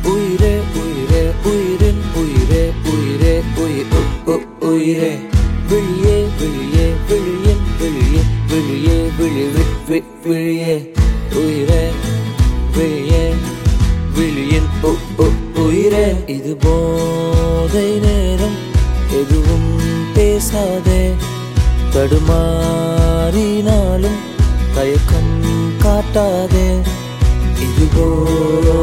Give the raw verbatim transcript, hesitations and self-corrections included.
உயிரே உயிரே உயிரின் உயிரே உயிரே உயிர் உயிரே விழியே விழியே விழியின் விழியே விழியே விழி விழியே உயிரே விழியே விழியின் உயிரே. இது போதை நேரம், எதுவும் பேசாதே, தடுமாறினாலும் தயக்கம் காட்டாதே. இது போ